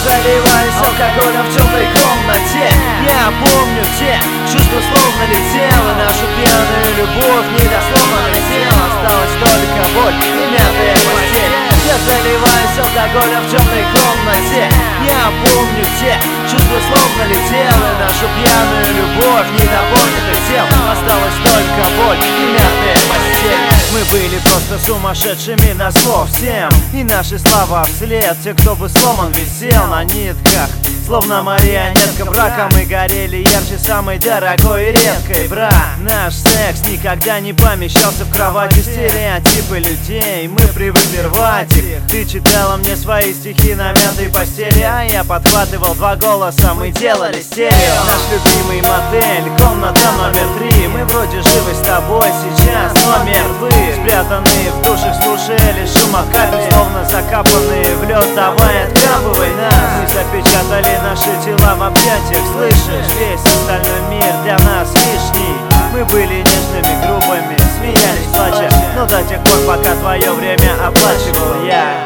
заливаюсь алкоголем в темной комнате. Я помню те чувства, словно летел, и нашу пьяную любовь не до сломанных тел. Осталась только боль и мятая постель. Я заливаюсь алкоголем в темной комнате. Я помню те чувства, словно летел, и нашу пьяную любовь не до понятых тел. Осталась только боль и мятая постель. Мы были просто сумасшедшими на зло всем, и наши слова вслед. Те, кто бы сломан, висел на нитках, словно марионетка. Браком мы горели ярче самой дорогой и редкой. Брак, наш секс никогда не помещался в кровати. Стереотипы людей, мы привыкли рвать их. Ты читала мне свои стихи на мятой постели, а я подхватывал два голоса, мы делали стерео. Наш любимый мотель, комната номер 3. Мы вроде живы с тобой сейчас, но мертвы. Спрятанные в душах, слушали шум от капель, словно закапанные в лед. Давай откапывай нас. Мы запечатали наши тела в объятиях, слышишь? Весь остальной мир для нас лишний. Мы были нежными, грубыми, смеялись, плача, но до тех пор, пока твое время оплачивал я.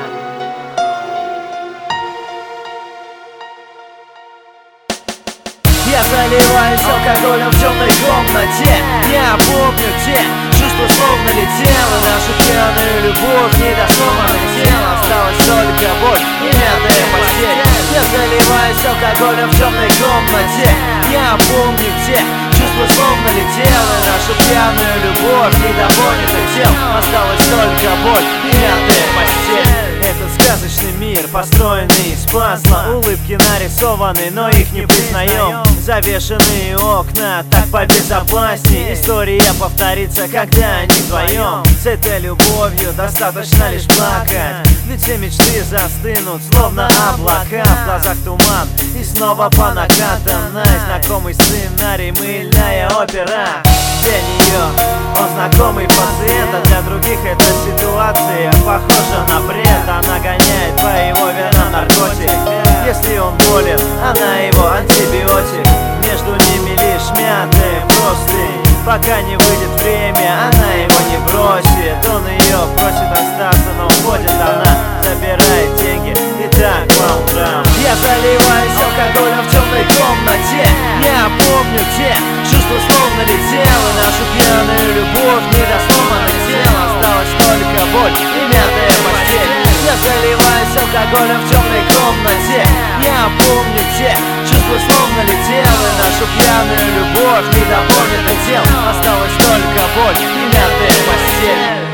Я заливаюсь алкоголем в темной комнате. Я помню те чувства, словно летел, и нашу пьяную любовь не до сломанных тел. Осталась только боль и мятая постель. Я заливаюсь алкоголем в темной комнате. Я помню те чувства, словно летел, и нашу пьяную любовь не до понятых тел. Осталась только боль и мятая постель. Это сказочный мир, построенный из пазла. Улыбки нарисованы, но их не признаем. Завешенные окна, так побезопасней. История повторится, когда они вдвоем. С этой любовью достаточно лишь плакать, ведь все мечты застынут, словно облака. В глазах туман, и снова по накатанной. Знакомый сценарий, мыльная опера. Для нее он знакомый пациент, а для других эта ситуация похожа на бред. Она гоняет по его венам наркотик. Если он болен, она его антибиотик. Между ними лишь мятые простынь. Пока не выйдет время, она его не бросит. Он ее просит остаться, но уходит она, забирает деньги и так по утрам. Я заливаюсь алкоголем в темной комнате. Я помню те чувства, словно летел, и нашу пьяную любовь не до сломанных тел. Осталась только боль и мятая постель. Я заливаюсь алкоголем в темной комнате. Я помню те чувства, словно летел, и нашу пьяную любовь не до понятых тел. Осталась только боль и мятая постель.